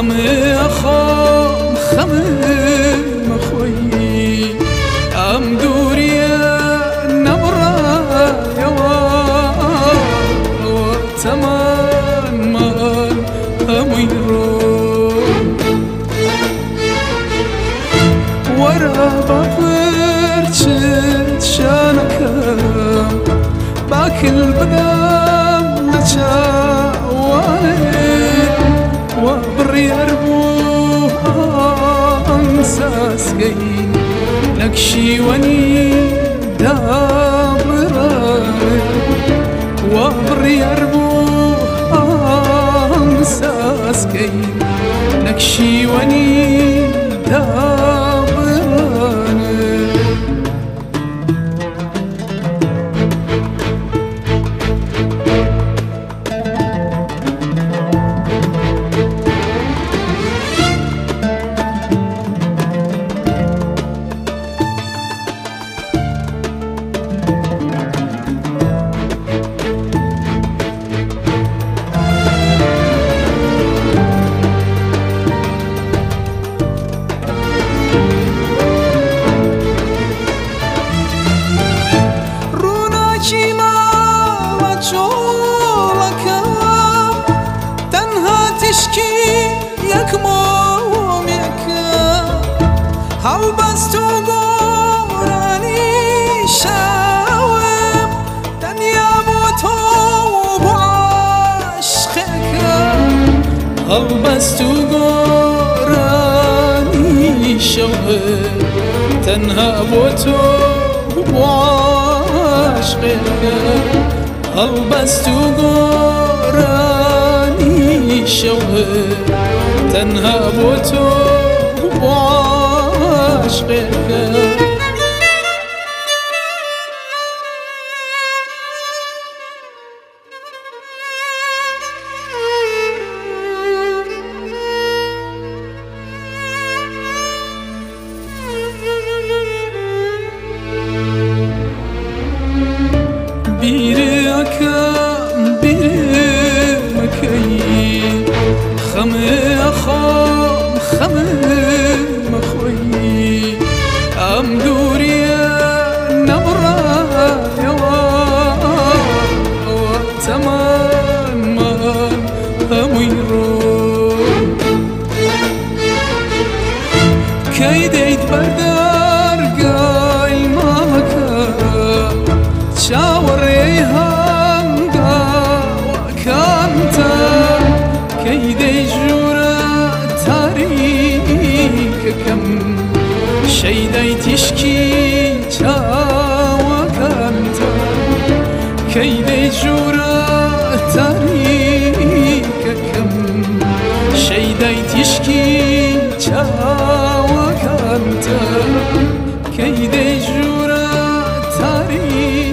خمي أخام خمي مخوي أم دوريا نبرا يوان وتمان مان أميرو ورا باقرشت شانكم باكل بدام نشاواني وبري أربوه أنساسكي نكشي وني دابراني وبري أربوه أنساسكي نكشي وني دابراني هەڵبەست و گۆڕانی شاوم دنیا بۆ تۆ بۆ عاشقێکم هەڵبەست و گۆڕانی شەوم تەنها بۆ تۆ بۆ عاشقێکم هەڵبەست و گۆڕانی شەوم تەنها بۆ تۆ بۆ عاشقێکم بیری ئەکەم بیری مەکەی خەمێ ئەخۆم خەمێ مەخۆی ئەم دووریە نەبڕایەوە ئەوە تەمانمان هەمووی ڕۆ کەی دەیت بەردەرگای ماڵەکە چاوەڕێی هەنگاوەکانتە کەی دەیژوورە تاریکەکەم شەیدەی تیشکی چاوەکانتە کەی دەیژوورە تاریکەکەم شەیدەی تیشکی چاوەکانتە کەی دەیژوورە تاریکەکەم